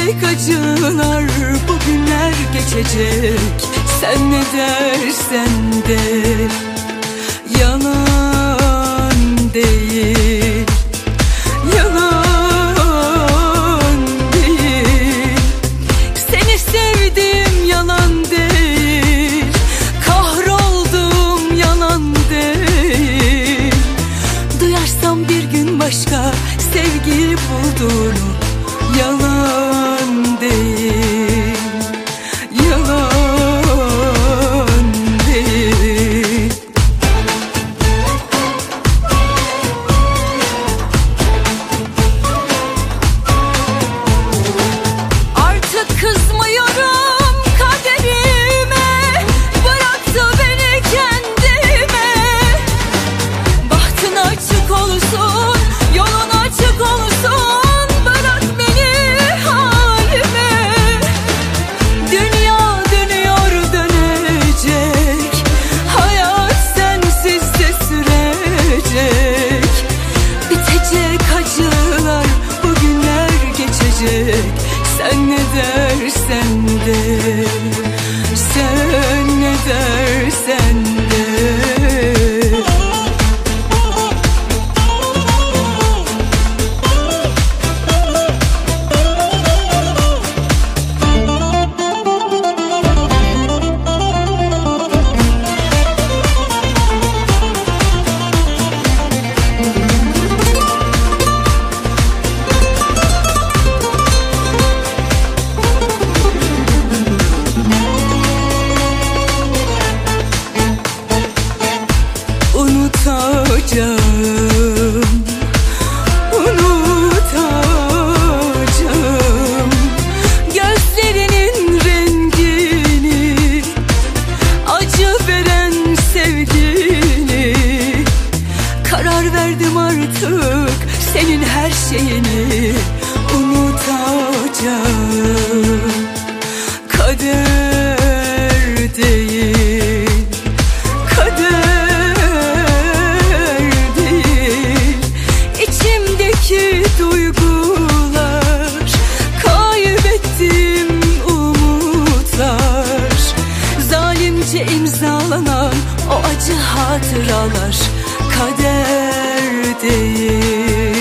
Bitecek acılar, bugünler geçecek. Sen ne dersen de yalan değil, yalan değil. Seni sevdim, yalan değil. Kahroldum, yalan değil. Duyarsam bir gün başka sevgi bulduğunu, yalan değil, yalan değil. Artık kızmıyorum kaderime, bıraktı beni kendime. Bahtın açık olsun, yolun açık olsun. Sen ne dersen de, sen ne dersen de. Unutacağım, unutacağım gözlerinin rengini, acı veren sevgini. Karar verdim artık senin her şeyini unutacağım. Kader değil, duygular, kaybettim umutlar. Zalimce imzalanan o acı hatıralar, kader değil.